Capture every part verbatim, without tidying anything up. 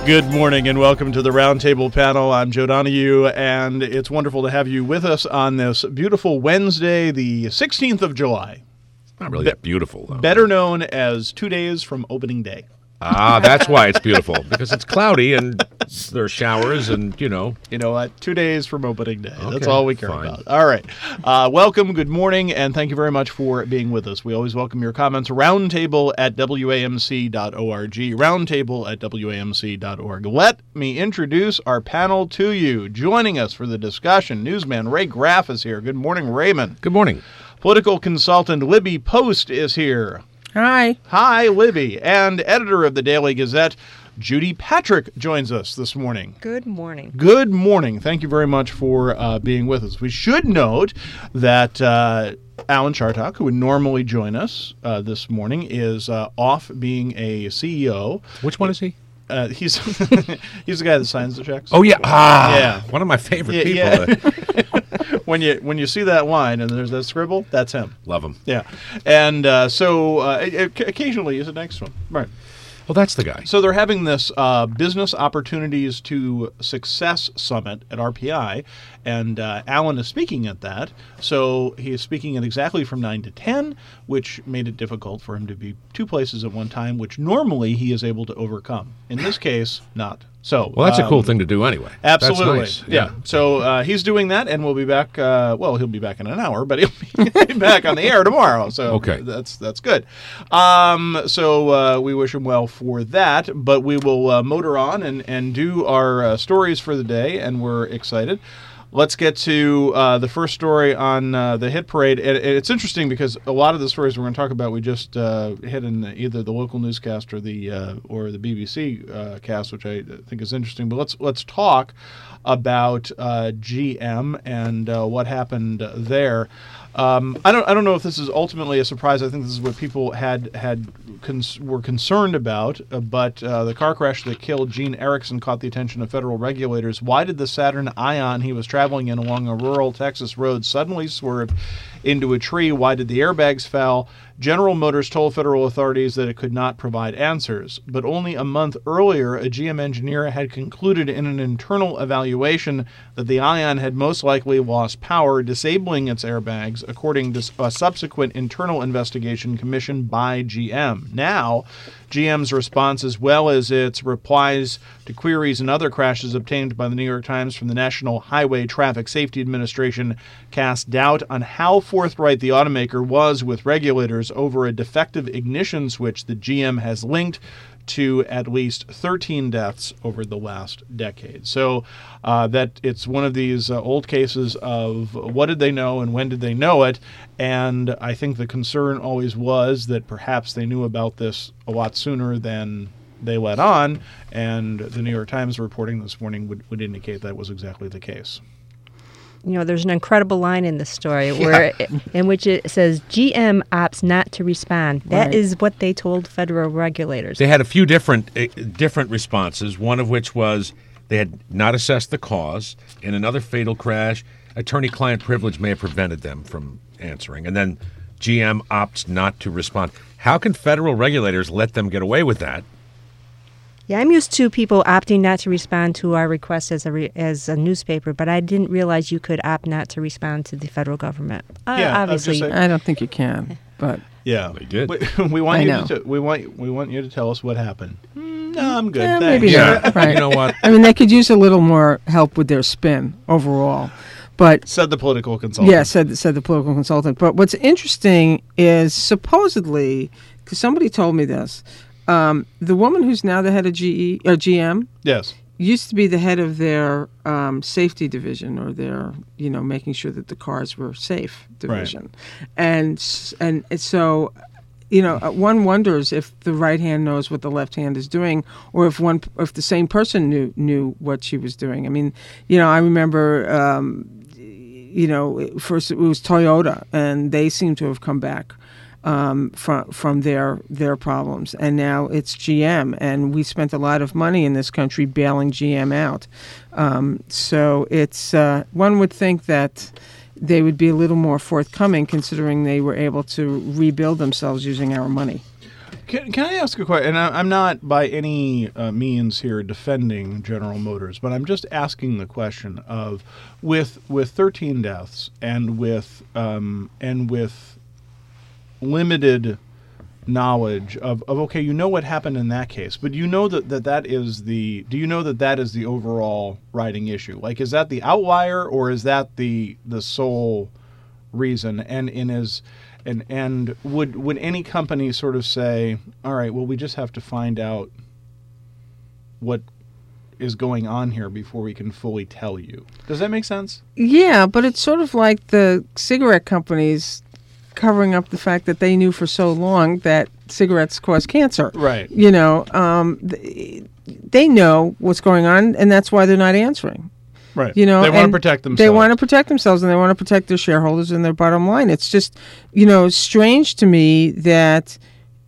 Good morning and welcome to the Roundtable panel. I'm Joe Donahue, and it's wonderful to have you with us on this beautiful Wednesday, the sixteenth of July. It's not really Be- that beautiful, though. Better known as two days from opening day. Ah, that's why it's beautiful, because it's cloudy and there are showers and, you know. You know what? Two days from opening day. Okay, That's all we care fine. about. All right. Uh, welcome, good morning, and thank you very much for being with us. We always welcome your comments. Roundtable at W A M C dot org. Roundtable at W A M C dot org. Let me introduce our panel to you. Joining us for the discussion, newsman Ray Graff is here. Good morning, Raymond. Good morning. Political consultant Libby Post is here. Hi. Hi, Libby. And editor of the Daily Gazette, Judy Patrick, joins us this morning. Good morning. Good morning. Thank you very much for uh, being with us. We should note that uh, Alan Chartock, who would normally join us uh, this morning, is uh, off being a C E O. Which one is he? Uh, he's he's the guy that signs the checks. Oh, yeah. Ah, yeah. One of my favorite Yeah, people. yeah. when you when you see that line and there's that scribble, that's him. Love him. Yeah. And uh, so uh, occasionally is the next one. Right. Well, that's the guy. So they're having this uh, Business Opportunities to Success Summit at R P I, and uh, Alan is speaking at that. So he is speaking at exactly from nine to ten, which made it difficult for him to be two places at one time, which normally he is able to overcome. In this case, not. So, Well, that's um, a cool thing to do anyway. Absolutely. That's nice. Yeah. So uh, he's doing that, and we'll be back. Uh, well, he'll be back in an hour, but he'll be back on the air tomorrow. So Okay. that's that's good. Um, so uh, we wish him well for that, but we will uh, motor on and, and do our uh, stories for the day, and we're excited. Let's get to uh, the first story on uh, the hit parade. And it's interesting because a lot of the stories we're going to talk about we just uh, hit in either the local newscast or the uh, or the B B C uh, cast, which I think is interesting. But let's let's talk about uh, G M and uh, what happened there. Um, I don't I don't know if this is ultimately a surprise. I think this is what people had had cons- were concerned about. Uh, but uh, the car crash that killed Gene Erickson caught the attention of federal regulators. Why did the Saturn Ion he was traveling in along a rural Texas road suddenly swerve into a tree? Why did the airbags fail? General Motors told federal authorities that it could not provide answers, but only a month earlier, a G M engineer had concluded in an internal evaluation that the Ion had most likely lost power, disabling its airbags, according to a subsequent internal investigation commissioned by G M. Now, G M's response, as well as its replies to queries and other crashes obtained by the New York Times from the National Highway Traffic Safety Administration, cast doubt on how forthright the automaker was with regulators over a defective ignition switch that G M has linked to at least thirteen deaths over the last decade. So uh, that it's one of these uh, old cases of what did they know and when did they know it? And I think the concern always was that perhaps they knew about this a lot sooner than they let on, and the New York Times reporting this morning would, would indicate that was exactly the case. You know, there's an incredible line in the story where, it, in which it says G M opts not to respond. That Right. is what they told federal regulators. They had a few different uh, different responses, one of which was they had not assessed the cause. In another fatal crash, attorney-client privilege may have prevented them from answering. And then G M opts not to respond. How can federal regulators let them get away with that? Yeah, I'm used to people opting not to respond to our requests as a re- as a newspaper, but I didn't realize you could opt not to respond to the federal government. Uh, Yeah, I was just obviously. saying- I don't think you can, but Yeah, They did. We, we want I you know. to we want we want you to tell us what happened. Mm, no, I'm good. Eh, thanks. maybe Yeah, not. Right. you know what? I mean, they could use a little more help with their spin overall. But Said the political consultant. yeah, said said the political consultant. But what's interesting is supposedly, because somebody told me this, um, the woman who's now the head of G E or G M Yes. used to be the head of their um, safety division, or their, you know, making sure that the cars were safe division, and s- and it's so. You know, uh, one wonders if the right hand knows what the left hand is doing, or if one, if the same person knew knew what she was doing. I mean, you know, I remember, um, you know, first it was Toyota, and they seem to have come back um, from from their their problems, and now it's G M, and we spent a lot of money in this country bailing G M out. Um, so it's uh, one would think that they would be a little more forthcoming, considering they were able to rebuild themselves using our money. Can, can I ask a question? And I, I'm not by any uh, means here defending General Motors, but I'm just asking the question of with with thirteen deaths and with um, and with limited knowledge of, of okay, you know what happened in that case, but you know that, that that is the do you know that that is the overall riding issue? Like, is that the outlier or is that the the sole reason? And in is And and would would any company sort of say, all right, well, we just have to find out what is going on here before we can fully tell you? Does that make sense? Yeah, but it's sort of like the cigarette companies covering up the fact that they knew for so long that cigarettes cause cancer. Right. You know, um, they, they know what's going on, and that's why they're not answering. Right. You know, they want and to protect themselves. They want to protect themselves, and they want to protect their shareholders and their bottom line. It's just, you know, strange to me that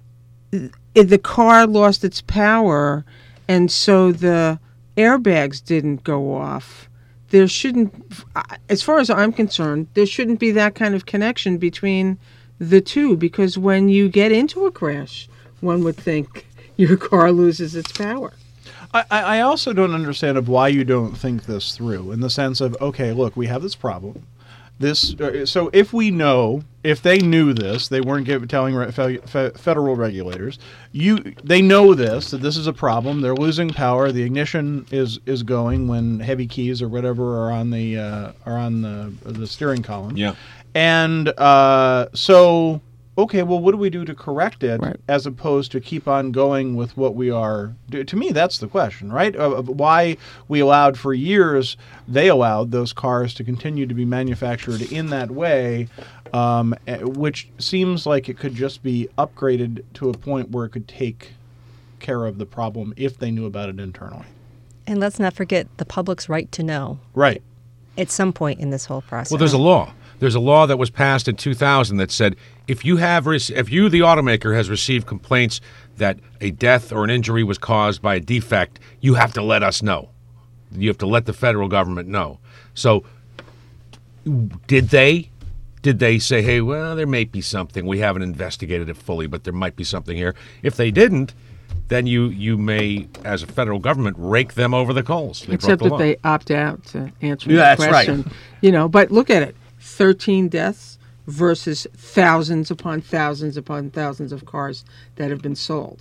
the car lost its power, and so the airbags didn't go off. There shouldn't, as far as I'm concerned, there shouldn't be that kind of connection between the two, because when you get into a crash, one would think your car loses its power. I, I also don't understand of why you don't think this through, in the sense of, okay, look, we have this problem. This uh, so if we know, if they knew this, they weren't give, telling re, fe, fe, federal regulators. You, they know this, that this is a problem. They're losing power. The ignition is, is going when heavy keys or whatever are on the uh, are on the the steering column. Yeah, and uh, so. Okay, well, what do we do to correct it, right, as opposed to keep on going with what we are? To me, that's the question, right? Uh, why we allowed for years, they allowed those cars to continue to be manufactured in that way, um, which seems like it could just be upgraded to a point where it could take care of the problem if they knew about it internally. And let's not forget the public's right to know. Right. At some point in this whole process. well, there's a law. There's a law that was passed in two thousand that said if you have rec- if you, the automaker, has received complaints that a death or an injury was caused by a defect, you have to let us know. You have to let the federal government know. So, did they? Did they say, hey, well, there may be something. We haven't investigated it fully, but there might be something here. If they didn't, then you, you may, as a federal government, rake them over the coals. They Except broke the that law. they opt out to answer Yeah, the that's right. question. You know, but look at it. thirteen deaths versus thousands upon thousands upon thousands of cars that have been sold.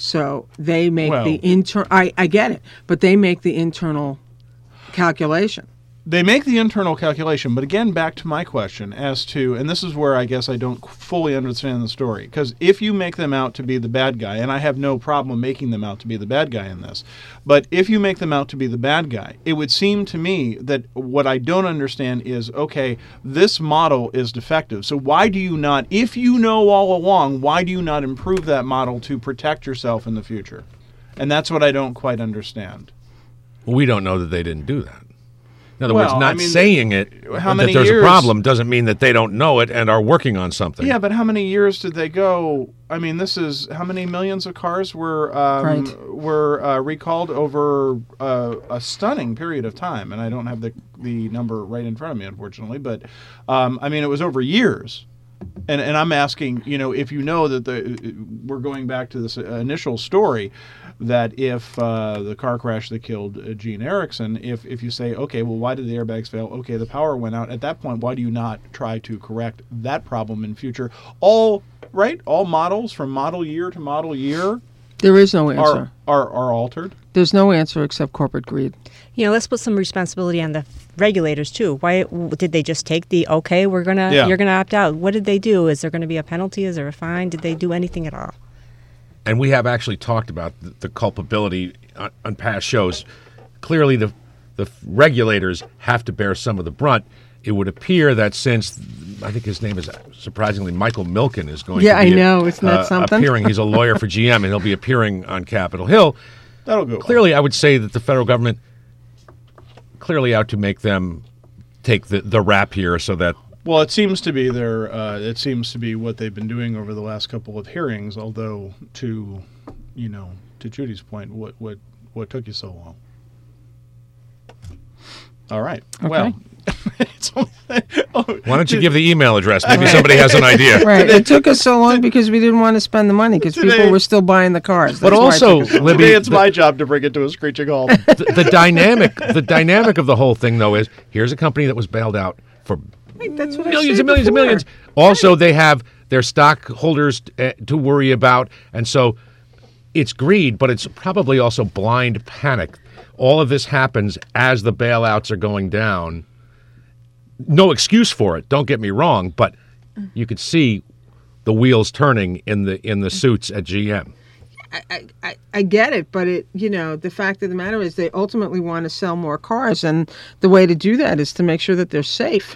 So they make Well- the inter. I, I get it, but they make the internal calculation. They make the internal calculation, but again, back to my question as to, and this is where I guess I don't fully understand the story, because if you make them out to be the bad guy, and I have no problem making them out to be the bad guy in this, but if you make them out to be the bad guy, it would seem to me that what I don't understand is, okay, this model is defective, so why do you not, if you know all along, why do you not improve that model to protect yourself in the future? And that's what I don't quite understand. Well, we don't know that they didn't do that. In other Well, words, not I mean, saying it, how that many there's years- a problem doesn't mean that they don't know it and are working on something. Yeah, but how many years did they go? I mean, this is how many millions of cars were um, Right. were uh, recalled over uh, a stunning period of time, and I don't have the the number right in front of me, unfortunately. But um, I mean, it was over years, and and I'm asking, you know, if you know that the we're going back to this initial story, that if uh, the car crash that killed uh, Gene Erickson, if if you say, okay, well, why did the airbags fail? Okay, the power went out. At that point, why do you not try to correct that problem in future? All right, all models from model year to model year There is no answer. are are, are altered. There's no answer except corporate greed. You know, let's put some responsibility on the regulators too. Why did they just take the okay? We're gonna Yeah. you're gonna opt out. What did they do? Is there going to be a penalty? Is there a fine? Did they do anything at all? And we have actually talked about the, the culpability on, on past shows. Clearly, the the regulators have to bear some of the brunt. It would appear that since I think his name is surprisingly Michael Milken is going Yeah, to be I know. Isn't that uh, something? appearing. He's a lawyer for G M, and he'll be appearing on Capitol Hill. That'll go. Clearly, I would say that the federal government clearly out to make them take the, the rap here so that Well, it seems to be their. Uh, it seems to be what they've been doing over the last couple of hearings. Although, to you know, to Judy's point, what what what took you so long? All right. Okay. Well, it's only, oh, Why don't you give the email address? Maybe somebody has an idea. Right. It took us so long because we didn't want to spend the money because Today- people were still buying the cars. But That's why it also, took us so long. Libby, Today it's the- my job to bring it to a screeching halt. the, the dynamic the dynamic of the whole thing, though, is here's a company that was bailed out for That's what I millions said and millions before. and millions. Also, they have their stockholders uh, to worry about, and so it's greed, but it's probably also blind panic. All of this happens as the bailouts are going down. No excuse for it. Don't get me wrong, but you could see the wheels turning in the in the suits at G M. I, I, I get it, but it you know the fact of the matter is they ultimately want to sell more cars, and the way to do that is to make sure that they're safe.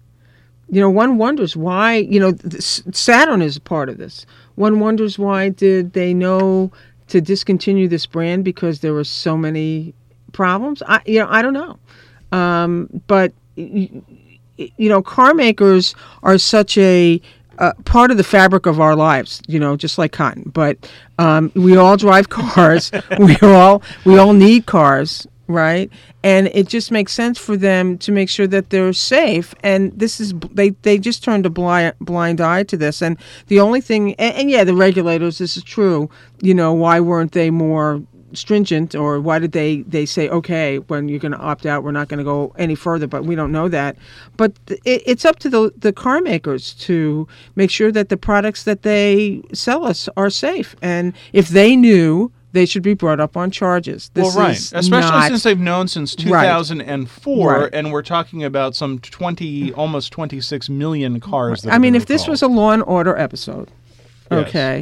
You know, one wonders why. You know, this, Saturn is a part of this. One wonders why did they know to discontinue this brand because there were so many problems. I you know I don't know, um, but you, you know, car makers are such a Uh, part of the fabric of our lives, you know, just like cotton. But um, we all drive cars. we all we all need cars, right? And it just makes sense for them to make sure that they're safe. And this is they they just turned a blind blind eye to this. And the only thing, and, and yeah, the regulators. This is true. You know, why weren't they more stringent, or why did they they say, okay, when you're going to opt out, we're not going to go any further? But we don't know that. But it, it's up to the the car makers to make sure that the products that they sell us are safe. And if they knew, they should be brought up on charges. This well, right. is Especially not, since they've known since two thousand four, Right. and we're talking about some twenty, almost twenty-six million cars. That I have mean, been if this recalled. was a Law and Order episode, Yes. okay.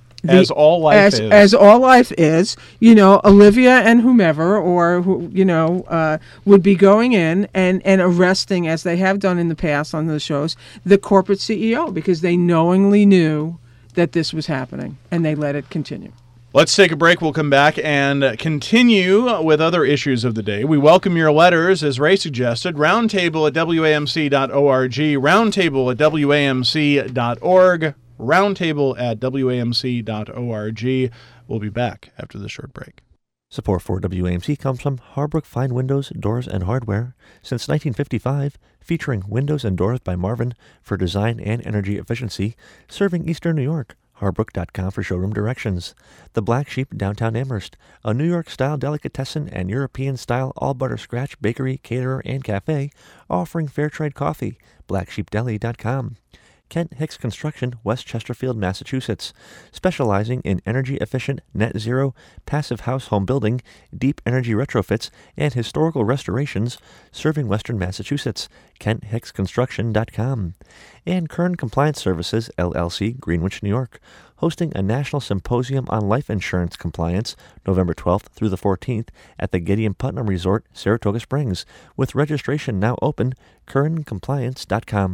As all life as, is. as all life is, you know, Olivia and whomever, or who, you know, uh, would be going in and, and arresting, as they have done in the past on the shows, the corporate C E O because they knowingly knew that this was happening and they let it continue. Let's take a break. We'll come back and continue with other issues of the day. We welcome your letters, as Ray suggested. Roundtable at W A M C dot org. Roundtable at W A M C dot org. Roundtable at W A M C dot org. We'll be back after this short break. Support for W A M C comes from Harbrook Fine Windows, Doors, and Hardware. Since nineteen fifty-five, featuring windows and doors by Marvin for design and energy efficiency, serving Eastern New York. Harbrook dot com for showroom directions. The Black Sheep, downtown Amherst, a New York-style delicatessen and European-style all-butter scratch bakery, caterer, and cafe, offering fair trade coffee. black sheep deli dot com. Kent Hicks Construction, West Chesterfield, Massachusetts, specializing in energy-efficient, net-zero, passive house home building, deep energy retrofits, and historical restorations, serving Western Massachusetts. Kent Hicks Construction dot com. And Kern Compliance Services, L L C, Greenwich, New York, hosting a national symposium on life insurance compliance, November twelfth through the fourteenth, at the Gideon Putnam Resort, Saratoga Springs, with registration now open. Kern Compliance dot com.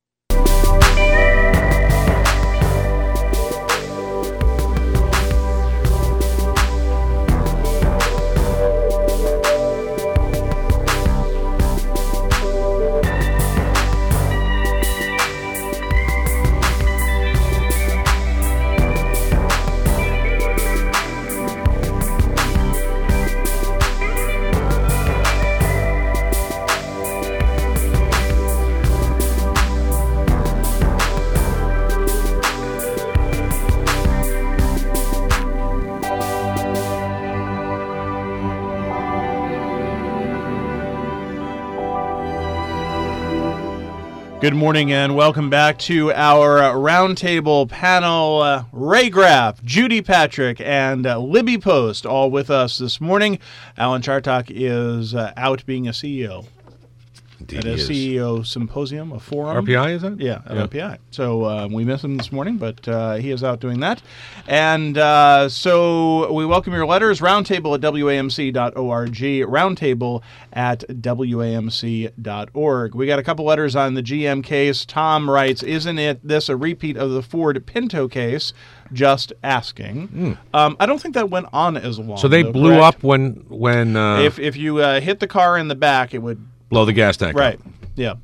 Good morning and welcome back to our uh, roundtable panel. Uh, Ray Graff, Judy Patrick, and uh, Libby Post all with us this morning. Alan Chartock is uh, out being a C E O Indeed at he a is. C E O symposium, a forum. R P I, is that? Yeah, at R P I. So uh, we missed him this morning, but uh, he is out doing that. And uh, so we welcome your letters. Roundtable at W A M C dot org. Roundtable at W A M C dot org. We got a couple letters on the G M case. Tom writes, isn't it this a repeat of the Ford Pinto case? Just asking. Mm. Um, I don't think that went on as long. So they though, blew correct? up when when uh, If, if you uh, hit the car in the back, it would blow the gas tank Right. up. Yeah.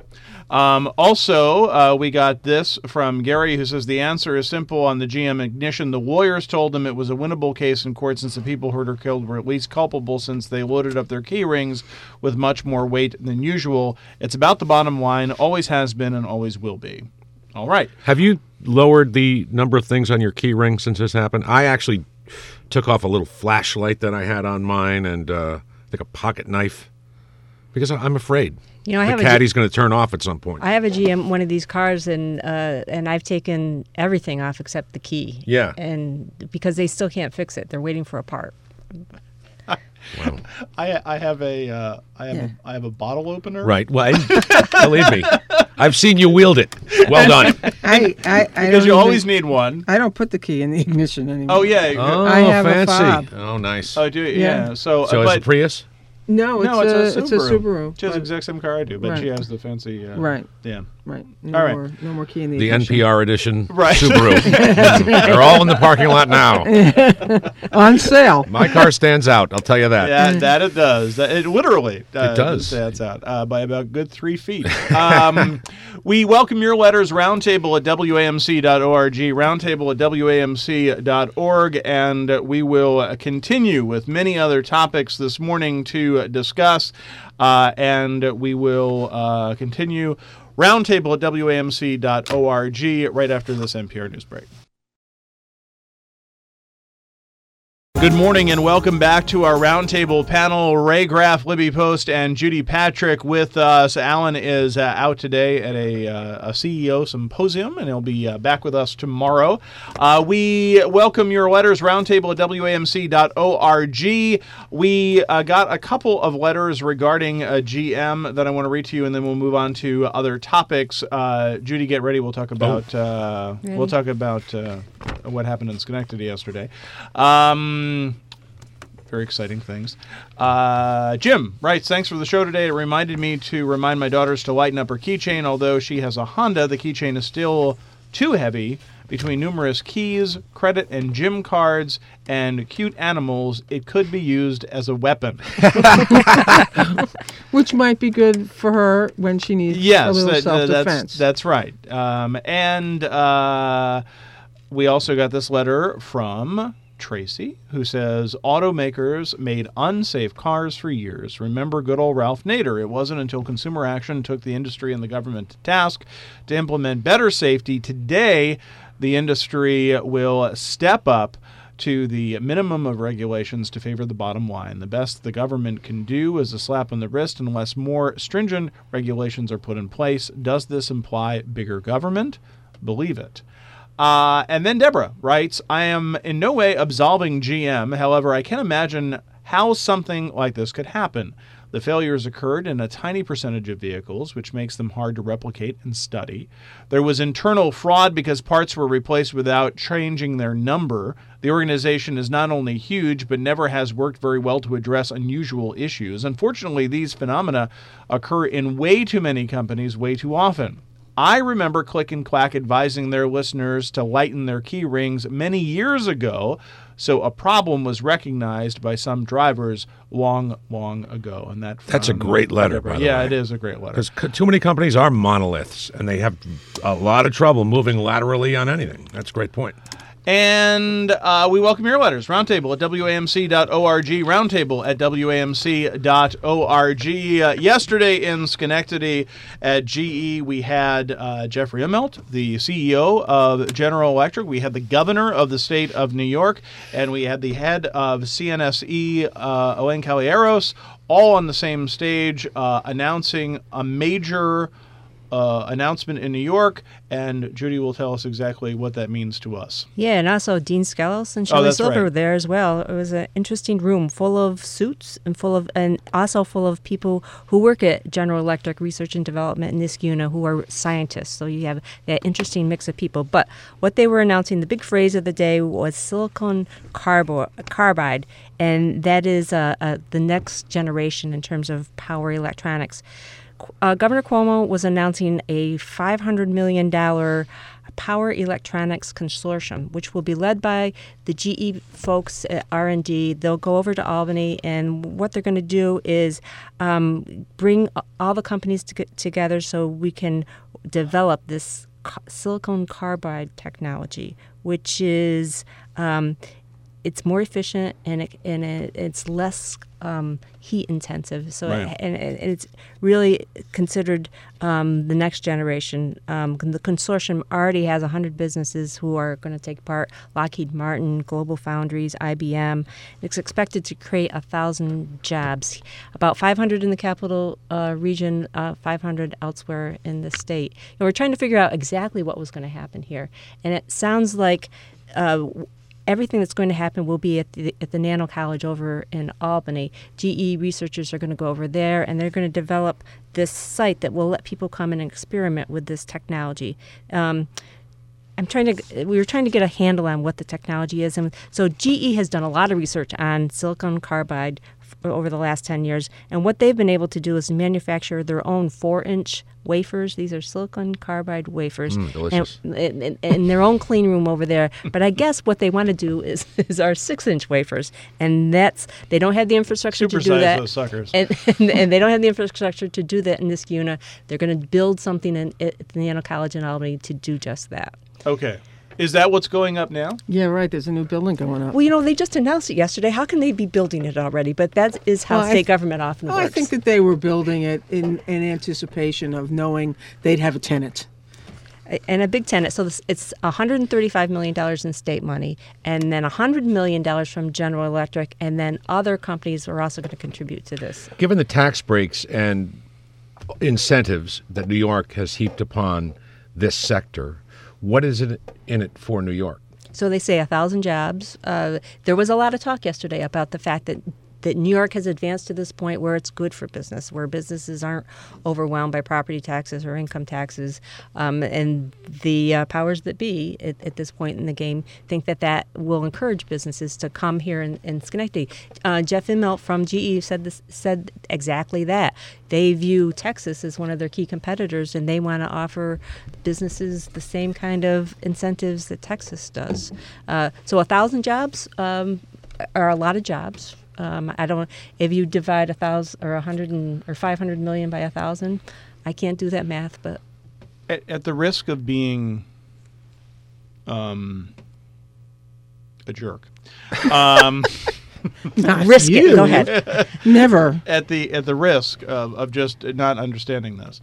Um, also, uh, we got this from Gary, who says the answer is simple on the G M ignition. The lawyers told them it was a winnable case in court since the people hurt or killed were at least culpable since they loaded up their key rings with much more weight than usual. It's about the bottom line, always has been and always will be. All right. Have you lowered the number of things on your key ring since this happened? I actually took off a little flashlight that I had on mine and uh, I think a pocket knife because I'm afraid. You know, I the have caddy's a G- going to turn off at some point. I have a G M, one of these cars, and uh, and I've taken everything off except the key. Yeah. And because they still can't fix it, they're waiting for a part. Wow. I I have a uh, I have Yeah. a I have a bottle opener. Right. Well, I, believe me, I've seen you wield it. Well done. I, I, I Because don't you even- always need one. I don't put the key in the ignition anymore. Oh yeah. Oh, I have a fancy. fob. Oh, nice. Oh, do you? Yeah. Yeah. So, so uh, is but, it Prius? No, it's, no, it's a, a Subaru. it's a Subaru. She has the but- exact same car I do, but Right. she has the fancy. Uh, Right. Yeah. Right. No All right. more, no more key in the, The ignition. N P R edition Right. Subaru. They're all in the parking lot now. On sale. My car stands out. I'll tell you that. Yeah, that it does. That it literally uh, It does. stands out uh, by about good three feet. Um, we welcome your letters. Roundtable at W A M C dot org. Roundtable at W A M C dot org, and we will uh, continue with many other topics this morning to uh, discuss, uh, and we will uh, continue. Roundtable at W A M C dot org right after this N P R news break. Good morning and welcome back to our roundtable panel. Ray Graff, Libby Post, and Judy Patrick with us. Alan is uh, out today at a, uh, a C E O symposium, and he'll be uh, back with us tomorrow. Uh, we welcome your letters, roundtable at W A M C dot org. We uh, got a couple of letters regarding uh, G M that I want to read to you, and then we'll move on to other topics. Uh, Judy, get ready. We'll talk about uh, we'll talk about uh, what happened in Schenectady yesterday. Um, Very exciting things. Uh, Jim writes, thanks for the show today. It reminded me to remind my daughters to lighten up her keychain. Although she has a Honda, the keychain is still too heavy. Between numerous keys, credit and gym cards, and cute animals, it could be used as a weapon. Which might be good for her when she needs Yes, a little that- uh, self-defense. that's, that's right. Um, and uh, we also got this letter from Tracy, who says, automakers made unsafe cars for years. Remember good old Ralph Nader. It wasn't until consumer action took the industry and the government to task to implement better safety. Today, the industry will step up to the minimum of regulations to favor the bottom line. The best the government can do is a slap on the wrist unless more stringent regulations are put in place. Does this imply bigger government? Believe it. Uh, and then Deborah writes, I am in no way absolving G M. However, I can't imagine how something like this could happen. The failures occurred in a tiny percentage of vehicles, which makes them hard to replicate and study. There was internal fraud because parts were replaced without changing their number. The organization is not only huge, but never has worked very well to address unusual issues. Unfortunately, these phenomena occur in way too many companies way too often. I remember Click and Clack advising their listeners to lighten their key rings many years ago, so a problem was recognized by some drivers long, long ago. And that That's a from great letter, Deborah. by the Yeah, way. it is a great letter. Because c- too many companies are monoliths, and they have a lot of trouble moving laterally on anything. That's a great point. And uh, we welcome your letters. Roundtable at W A M C dot org. Roundtable at W A M C dot org. Uh, yesterday in Schenectady at G E, we had uh, Jeffrey Immelt, the C E O of General Electric. We had the governor of the state of New York, and we had the head of C N S E, uh, Elaine Caballeros, all on the same stage uh, announcing a major Uh, announcement in New York, and Judy will tell us exactly what that means to us. Yeah, and also Dean Skelos and Oh, Shelley that's Silver right. were there as well. It was an interesting room full of suits and full of, and also full of people who work at General Electric Research and Development in Niskuna who are scientists. So you have that interesting mix of people. But what they were announcing, the big phrase of the day was silicon carbo- carbide, and that is uh, uh, the next generation in terms of power electronics. Uh, Governor Cuomo was announcing a five hundred million dollars Power Electronics Consortium, which will be led by the G E folks at R and D. They'll go over to Albany, and what they're going to do is um, bring all the companies to get together so we can develop this ca- silicon carbide technology, which is um, it's more efficient and it, and it, it's less um, heat intensive. So Right. it, and, it, and it's really considered um, the next generation. Um, the consortium already has one hundred businesses who are going to take part: Lockheed Martin, Global Foundries, I B M. It's expected to create a thousand jobs, about five hundred in the capital uh, region, uh, five hundred elsewhere in the state. And we're trying to figure out exactly what was going to happen here, and it sounds like. Uh, Everything that's going to happen will be at the at the Nano College over in Albany. G E researchers are going to go over there, and they're going to develop this site that will let people come in and experiment with this technology. Um, I'm trying to. We were trying to get a handle on what the technology is, and so G E has done a lot of research on silicon carbide f- over the last ten years, and what they've been able to do is manufacture their own four-inch wafers. These are silicon carbide wafers, Mm, delicious. and in, in their own clean room over there. But I guess what they want to do is, is our six-inch wafers, and that's they don't have the infrastructure to do Supersize that. those suckers. And, and, and they don't have the infrastructure to do that in Niskuna. They're going to build something in, at the Nano College in Albany to do just that. Okay. Is that what's going up now? Yeah, right. There's a new building going up. Well, you know, they just announced it yesterday. How can they be building it already? But that is how Well, I state th- government often Oh, works. I think that they were building it in, in anticipation of knowing they'd have a tenant. And a big tenant. So this, it's one hundred thirty-five million dollars in state money, and then one hundred million dollars from General Electric, and then other companies are also going to contribute to this. Given the tax breaks and incentives that New York has heaped upon this sector, what is it in it for New York? So they say a thousand jobs. Uh, there was a lot of talk yesterday about the fact that that New York has advanced to this point where it's good for business, where businesses aren't overwhelmed by property taxes or income taxes. Um, and the uh, powers that be at, at this point in the game think that that will encourage businesses to come here in, in Schenectady. Uh, Jeff Immelt from G E said this, said exactly that. They view Texas as one of their key competitors, and they want to offer businesses the same kind of incentives that Texas does. Uh, so a thousand jobs um, are a lot of jobs. Um, I don't. If you divide a thousand or a hundred and, or five hundred million by a thousand, I can't do that math. But At, at the risk of being um, a jerk, um, Not risk you. it. Go ahead. Never. at the at the risk of, of just not understanding this,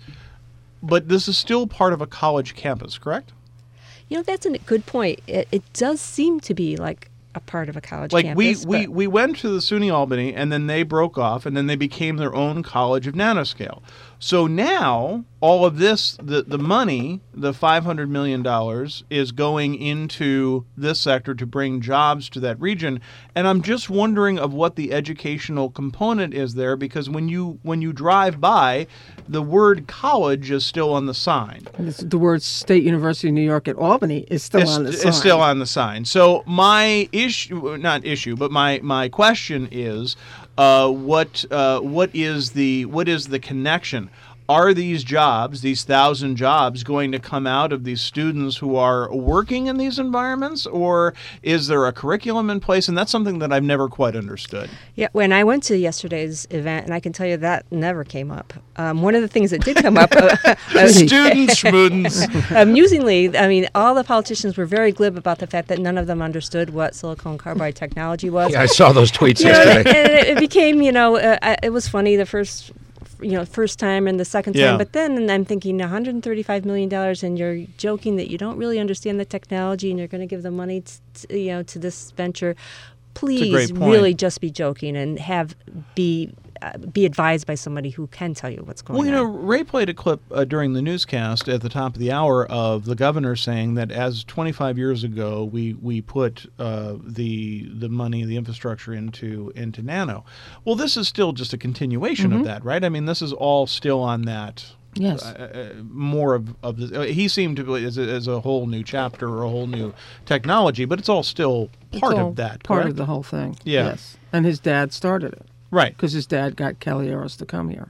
but this is still part of a college campus, correct? You know, that's a good point. It, it does seem to be like a part of a college Like campus. we, we, but- we went to the SUNY Albany, and then they broke off, and then they became their own college of nanoscale. So now all of this, the, the money, the five hundred million dollars, is going into this sector to bring jobs to that region. And I'm just wondering of what the educational component is there, because when you when you drive by, the word college is still on the sign. It's the word State University of New York at Albany is still It's, on the it's sign. still on the sign. So my issue, not issue, but my, my question is, uh, what uh, what is the what is the connection? Are these jobs, these thousand jobs, going to come out of these students who are working in these environments, or is there a curriculum in place? And that's something that I've never quite understood. Yeah, when I went to yesterday's event, and I can tell you that never came up. Um, one of the things that did come up, uh, uh, Students, students. amusingly, I mean, all the politicians were very glib about the fact that none of them understood what silicon carbide technology was. Yeah, I saw those tweets You know, and yesterday. it, it became, you know, uh, I- it was funny the first, you know, first time and the second Yeah. time, but then I'm thinking one hundred thirty-five million dollars, and you're joking that you don't really understand the technology, and you're going to give the money, t- t- you know, to this venture. Please, great point. really, just be joking and have be uh, be advised by somebody who can tell you what's going Well, you know, on. Ray played a clip uh, during the newscast at the top of the hour of the governor saying that as twenty-five years ago we we put uh, the the money, the infrastructure into into nano. Well, this is still just a continuation of that, right? I mean, this is all still on that. Yes. Uh, uh, more of of this. Uh, he seemed to be as a, as a whole new chapter or a whole new technology, but it's all still It's part all of that. Part correct? of the whole thing. Yeah. Yes. And his dad started it Right. because his dad got Caliaros to come here.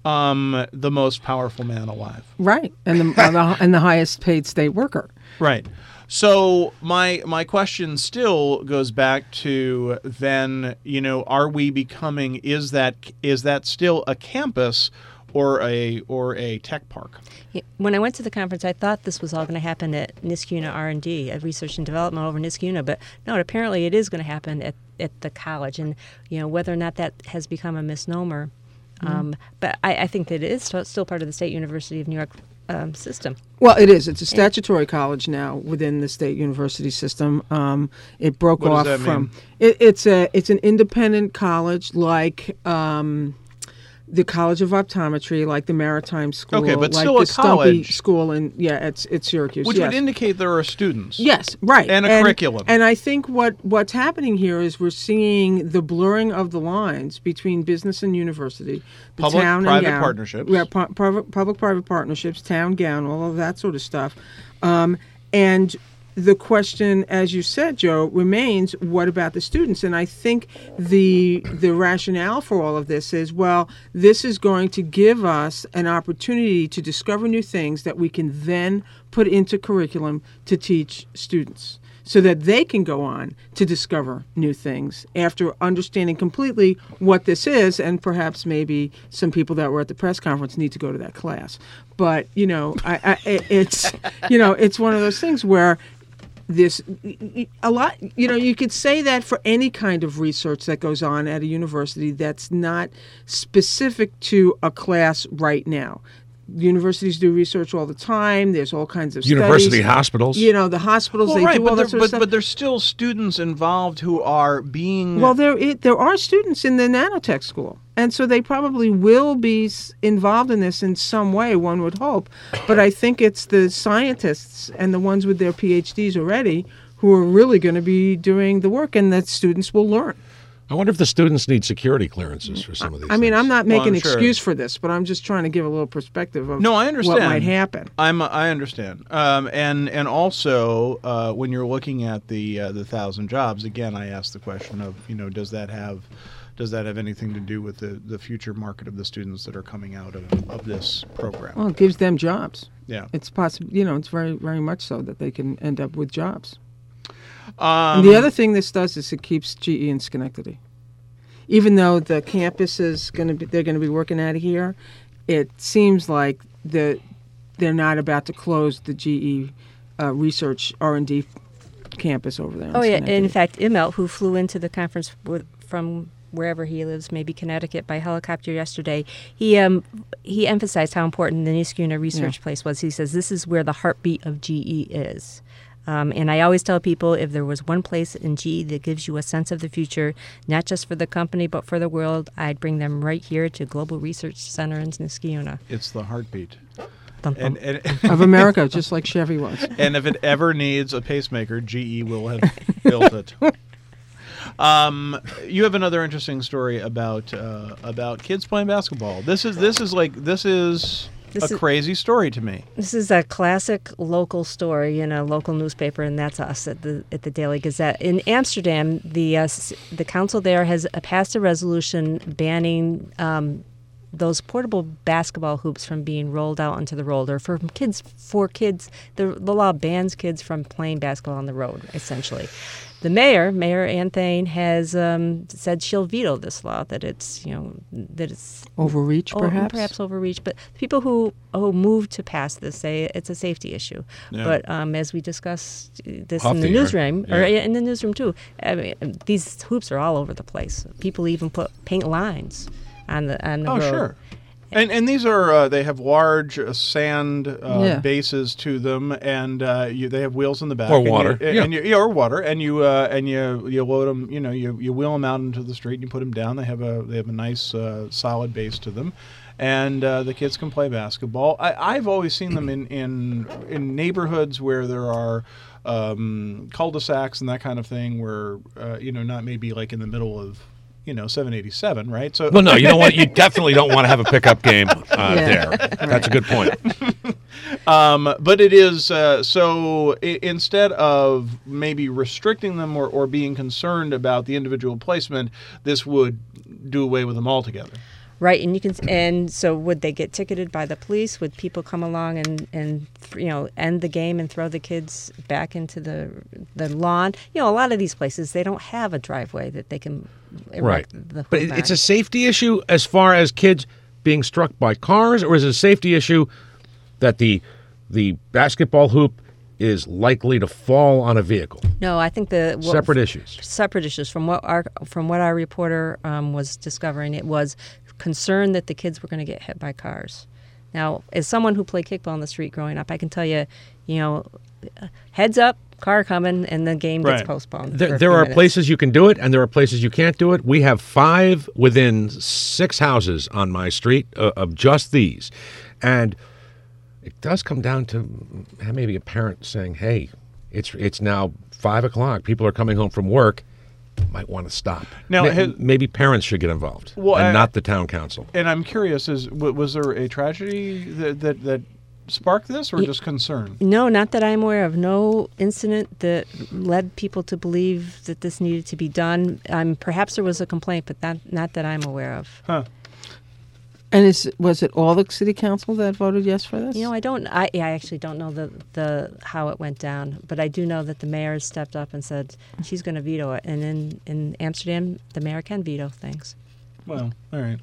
um, the most powerful man alive. Right, and the, uh, the and the highest paid state worker. Right. So my my question still goes back to then, you know, are we becoming is that is that still a campus or a or a tech park? Yeah, when I went to the conference, I thought this was all going to happen at Niskuna R and D, at Research and Development over Niskuna, but no, apparently it is going to happen at, at the college. And, you know, whether or not that has become a misnomer, mm-hmm. um, but I, I think that it is st- still part of the State University of New York um, system. Well, it is. It's a statutory college now within the state university system. Um, it broke what off does that from. Mean? It, it's a. It's an independent college like. Um, The College of Optometry, like the Maritime School, okay, but like still the a Stumpy college School, and yeah, it's it's Syracuse, which yes. would indicate there are students. Yes, right, and a curriculum. And I think what what's happening here is we're seeing the blurring of the lines between business and university, the Public, town private and gown, partnerships, yeah, pu- private, public-private partnerships, town gown, all of that sort of stuff, um, and. The question, as you said, Joe, remains, what about the students? And I think the the rationale for all of this is, well, this is going to give us an opportunity to discover new things that we can then put into curriculum to teach students so that they can go on to discover new things after understanding completely what this is. And perhaps maybe some people that were at the press conference need to go to that class. But, you know, I, I, it's, you know, it's one of those things where this a lot you know you could say that for any kind of research that goes on at a university that's not specific to a class right now. Universities do research all the time. There's all kinds of University studies. hospitals. You know, the hospitals, well, they right, do but all there, that sort but, of stuff. but there's still students involved who are being Well, there it, there are students in the nanotech school, and so they probably will be s- involved in this in some way, one would hope. But I think it's the scientists and the ones with their P H Ds already who are really going to be doing the work, and that students will learn. I wonder if the students need security clearances for some of these I mean, things. I'm not Well, making I'm an sure. excuse for this, but I'm just trying to give a little perspective of No, I understand what might happen. I'm I understand, um, and and also uh, when you're looking at the uh, the thousand jobs, again, I ask the question of you know does that have does that have anything to do with the, the future market of the students that are coming out of, of this program? Well, it gives them jobs. Yeah, It's possible, you know, it's very, very much so that they can end up with jobs. um, And the other thing this does is it keeps G E in Schenectady. Even though the campus is going to be, they're going to be working out of here, it seems like the they're not about to close the G E uh, research R and D campus over there. in Oh, yeah. Schenectady. In fact, Immelt, who flew into the conference with, from wherever he lives, maybe Connecticut, by helicopter yesterday, he um, he emphasized how important the Niskuna research Yeah. place was. He says this is where the heartbeat of G E is. Um, and I always tell people, if there was one place in G E that gives you a sense of the future, not just for the company but for the world, I'd bring them right here to Global Research Center in Niskuna. it's the heartbeat, Dum, dum. and and, of America, just like Chevy was. and if it ever needs a pacemaker, G E will have built it. Um, you have another interesting story about uh, about kids playing basketball. This is this is like this is This a is- crazy story to me. This is a classic local story in a local newspaper, and that's us at the at the Daily Gazette. In Amsterdam, the uh, s- the council there has uh, passed a resolution banning um, those portable basketball hoops from being rolled out onto the road, or for kids. For kids, the, the law bans kids from playing basketball on the road. Essentially, the mayor, Mayor Ann Thane, has um, said she'll veto this law. That it's you know that it's Overreach, Oh, perhaps? perhaps overreach. But people who who moved to pass this say it's a safety issue. Yeah. But um, as we discussed uh, this Huffy, in the or- newsroom, or yeah. in the newsroom too, I mean, these hoops are all over the place. People even put paint lines on the on the Oh, road. sure. And and these are uh, they have large uh, sand uh, Yeah. bases to them, and uh, you, they have wheels in the back, Or and you- water, and, yeah. you, yeah, or water, and you uh, and you you load them, you know, you you wheel them out into the street, and you put them down. They have a they have a nice uh, solid base to them, and uh, the kids can play basketball. I, I've always seen them in in in neighborhoods where there are. Um, cul-de-sacs and that kind of thing, where uh, you know, not maybe like in the middle of you know seven eighty-seven, right? So Well, no, you don't want. You definitely don't want to have a pickup game uh, Yeah. there. That's a good point. Um, but it is uh, so I- instead of maybe restricting them or, or being concerned about the individual placement, this would do away with them altogether. Right, and you can, and so would they get ticketed by the police? Would people come along and, and you know, end the game and throw the kids back into the the lawn? You know, a lot of these places, they don't have a driveway that they can Right. erect the But hoop it- it's on. a safety issue as far as kids being struck by cars, or is it a safety issue that the the basketball hoop is likely to fall on a vehicle? No, I think the what- Separate issues. Separate issues. From what our from what our reporter um, was discovering, it was concern that the kids were going to get hit by cars. Now, as someone who played kickball on the street growing up, I can tell you, you know, heads up, car coming, and the game gets Right. postponed. for There, a there few are minutes. places you can do it, and there are places you can't do it. We have five within six houses on my street uh, of just these. And it does come down to maybe a parent saying, hey, it's it's now five o'clock. People are coming home from work. Might want to stop. Now, Ma- has- maybe parents should get involved, Well, and I- not the town council. And I'm curious: is w- was there a tragedy that that, that sparked this, or Ye- just concern? No, not that I'm aware of. No incident that led people to believe that this needed to be done. Um, perhaps there was a complaint, but not not that I'm aware of. Huh? And is was it all the city council that voted yes for this? You know, I don't. I, yeah, I actually don't know the the how it went down, but I do know that the mayor stepped up and said she's going to veto it. And in in Amsterdam, the mayor can veto things. Well, all right.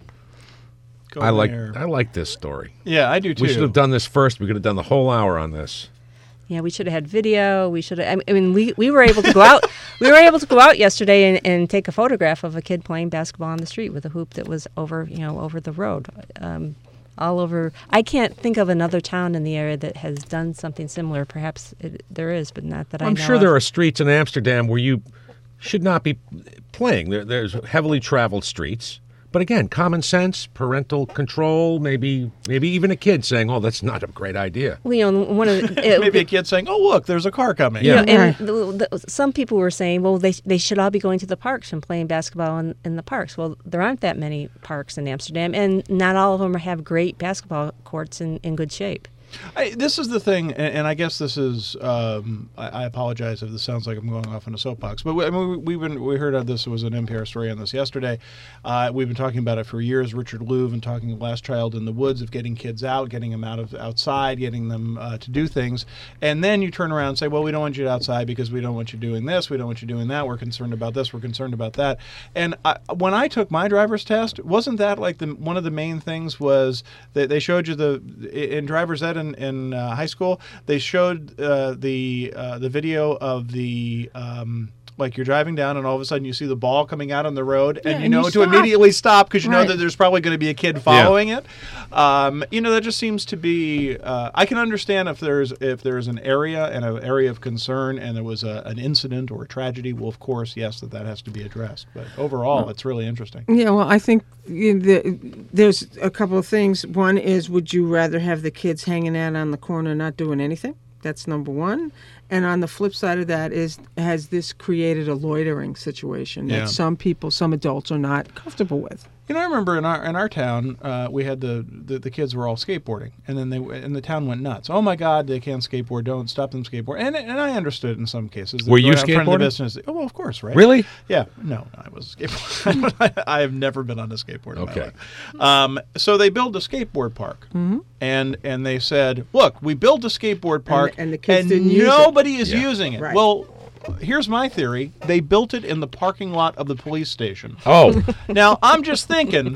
Go I like there. I like this story. Yeah, I do too. We should have done this first. We could have done the whole hour on this. Yeah, we should have had video. We should have. I mean, we, we were able to go out. We were able to go out yesterday and, and take a photograph of a kid playing basketball on the street with a hoop that was over, you know, over the road, um, all over. I can't think of another town in the area that has done something similar. Perhaps it, there is, but not that I I'm know sure of. there are streets in Amsterdam where you should not be playing. There, there's heavily traveled streets. But again, common sense, parental control, maybe maybe even a kid saying, oh, that's not a great idea. Well, you know, one of the, it, Maybe a kid saying, "Oh, look, there's a car coming." Yeah. You know, and Right. the, the, some people were saying, well, they they should all be going to the parks and playing basketball in, in the parks. Well, there aren't that many parks in Amsterdam, and not all of them have great basketball courts in, in good shape. I, this is the thing, and, and I guess this is. Um, I, I apologize if this sounds like I'm going off on a soapbox, but we, I mean, we, we've been we heard of this. It was an N P R story on this yesterday. Uh, we've been talking about it for years. Richard Louv and talking Last Child in the Woods of getting kids out, getting them out of outside, getting them uh, to do things, and then you turn around and say, "Well, we don't want you outside because we don't want you doing this. We don't want you doing that. We're concerned about this. We're concerned about that." And I, when I took my driver's test, wasn't that like the one of the main things was that they showed you the in driver's ed in, in uh, high school, they showed uh, the uh, the video of the um, like you're driving down and all of a sudden you see the ball coming out on the road and Yeah, you and know you to stop. immediately stop because you know Right. that there's probably going to be a kid following it. Um, you know that just seems to be. Uh, I can understand if there's if there's an area and an area of concern and there was a, an incident or a tragedy. Well, of course, yes, that that has to be addressed. But overall, it's really interesting. Yeah, well, I think you know, the, there's a couple of things. One is, would you rather have the kids hanging out on the corner not doing anything? That's number one. And on the flip side of that is, has this created a loitering situation that Yeah. some people, some adults are not comfortable with? You know, I remember in our in our town, uh, we had the, the the kids were all skateboarding, and then they and the town went nuts. Oh my God, they can't skateboard! Don't stop them skateboard. And and I understood in some cases. Were you They're in front of the skateboarding? business. Oh well, of course, right? Really? Yeah. No, I was skateboarding. I have never been on a skateboard. In Okay. My life. Um, so they built a skateboard park, Mm-hmm. and and they said, look, we built a skateboard park, and the kids didn't use it. nobody is Yeah. using it. Right. Well. Here's my theory. They built it in the parking lot of the police station. Oh, Now, I'm just thinking,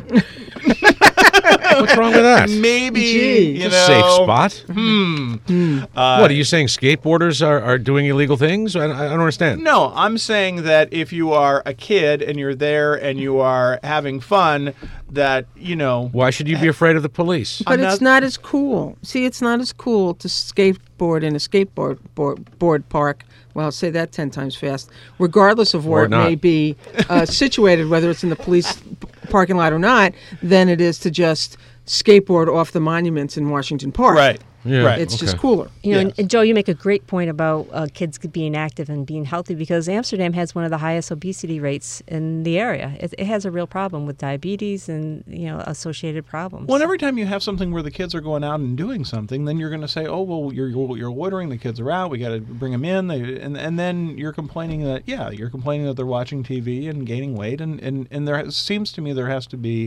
what's wrong with that? maybe, Gee. you It's know. a safe spot. Hmm. Uh, what are you saying? Skateboarders are, are doing illegal things? I, I don't understand. No, I'm saying that if you are a kid and you're there and you are having fun, that, you know. Why should you be afraid of the police? But I'm it's not- not as cool. See, it's not as cool to skateboard in a skateboard board, board park. Well, I'll say that ten times fast. Regardless of where Or it not. may be uh, situated, whether it's in the police p- parking lot or not, than it is to just skateboard off the monuments in Washington Park. Right. Yeah. Right. It's Okay. just cooler. You know, Yes. and, and Joe, you make a great point about uh, kids being active and being healthy because Amsterdam has one of the highest obesity rates in the area. It, it has a real problem with diabetes and you know associated problems. Well, and every time you have something where the kids are going out and doing something, then you're going to say, "Oh, well, you're you're loitering. The kids are out. We got to bring them in." They, and and then you're complaining that yeah, you're complaining that they're watching T V and gaining weight, and and and there has- seems to me there has to be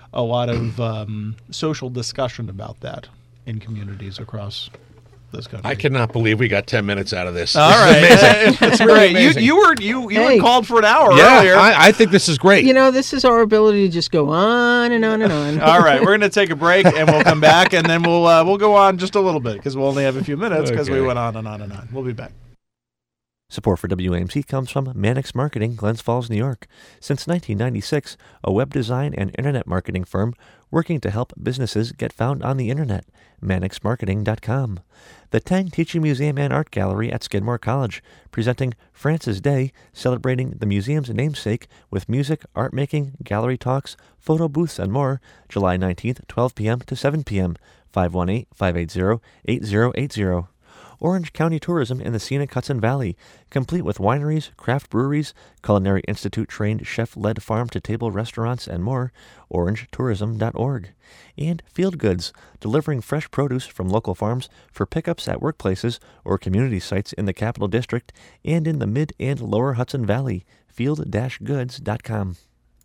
a lot of um, social discussion about that in communities across this country. I cannot believe we got ten minutes out of this. All this right, is amazing. That's Really great. You, amazing. you were you you Hey. were called for an hour yeah, earlier. I, I think this is great. You know, this is our ability to just go on and on and on. All right, we're going to take a break, and we'll come back, and then we'll uh, we'll go on just a little bit because we'll only have a few minutes because we Okay. went on and on and on. We'll be back. Support for W A M C comes from Mannix Marketing, Glens Falls, New York. Since nineteen ninety-six, a web design and internet marketing firm working to help businesses get found on the internet. mannix marketing dot com. The Tang Teaching Museum and Art Gallery at Skidmore College, presenting Francis Day, celebrating the museum's namesake with music, art making, gallery talks, photo booths, and more, July nineteenth, twelve p.m. to seven p.m., five one eight, five eight zero, eight zero eight zero. Orange County Tourism in the scenic Hudson Valley, complete with wineries, craft breweries, Culinary Institute-trained chef-led farm-to-table restaurants, and more, orange tourism dot org. And Field Goods, delivering fresh produce from local farms for pickups at workplaces or community sites in the Capital District and in the Mid and Lower Hudson Valley, field dash goods dot com.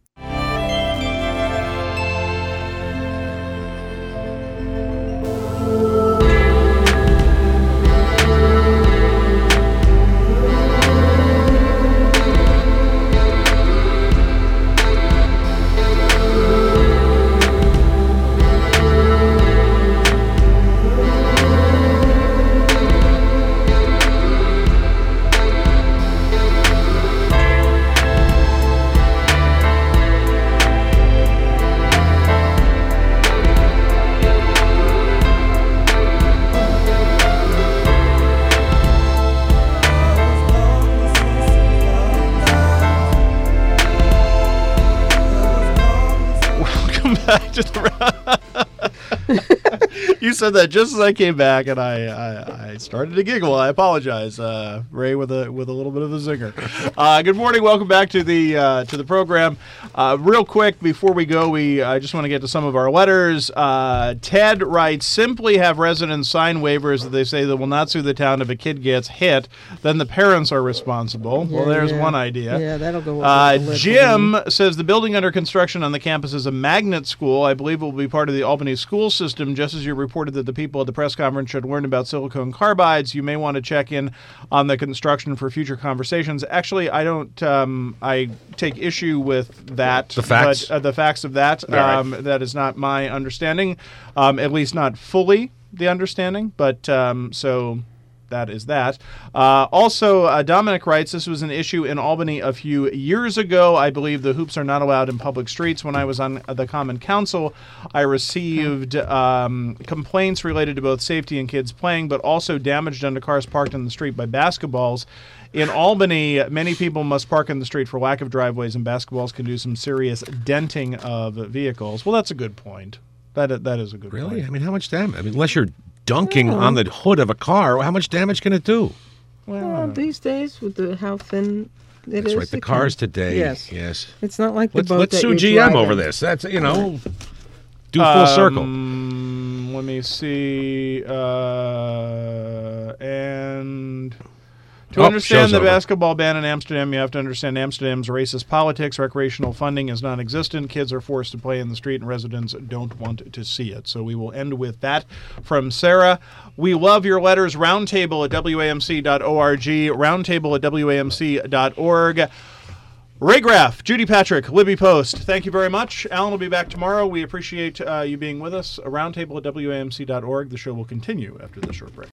Back to the You said that just as I came back, and I, I, I started to giggle. I apologize, uh, Ray, with a with a little bit of a zinger. Uh, good morning, welcome back to the uh, to the program. Uh, real quick before we go, we I just want to get to some of our letters. Uh, Ted writes, simply have residents sign waivers that they say they will not sue the town if a kid gets hit. Then the parents are responsible. well, Yeah, there's yeah. one idea. Yeah, that'll go over Uh, the lip. Jim says the building under construction on the campus is a magnet school. I believe it will be part of the Albany school system. Just as you reported that the people at the press conference should learn about silicon carbides, you may want to check in on the construction for future conversations. Actually, I don't. Um, I take issue with that. The facts? But, uh, the facts of that. All right. Um, that is not my understanding. Um, at least not fully the understanding. But um, so. That is that. Uh, also, uh, Dominic writes, this was an issue in Albany a few years ago. I believe the hoops are not allowed in public streets. When I was on the Common Council, I received um, complaints related to both safety and kids playing, but also damage done to cars parked in the street by basketballs. In Albany, many people must park in the street for lack of driveways, and basketballs can do some serious denting of vehicles. Well, that's a good point. That That is a good point. Really? I mean, how much damage? I mean, unless you're dunking on the hood of a car, how much damage can it do? Well, these days with the how thin it That's is, right. The it cars can- today. Yes. Yes. It's not like the Let's, boat let's that sue you're G M over driving. this. That's, you know, do full circle. Um, let me see. Uh, and to Oh, understand show's the over. basketball ban in Amsterdam, you have to understand Amsterdam's racist politics. Recreational funding is non-existent. Kids are forced to play in the street, and residents don't want to see it. So we will end with that from Sarah. We love your letters. Roundtable at W A M C dot org. Roundtable at W A M C dot org. Ray Graff, Judy Patrick, Libby Post, thank you very much. Alan will be back tomorrow. We appreciate uh, you being with us. A roundtable at W A M C dot org. The show will continue after this short break.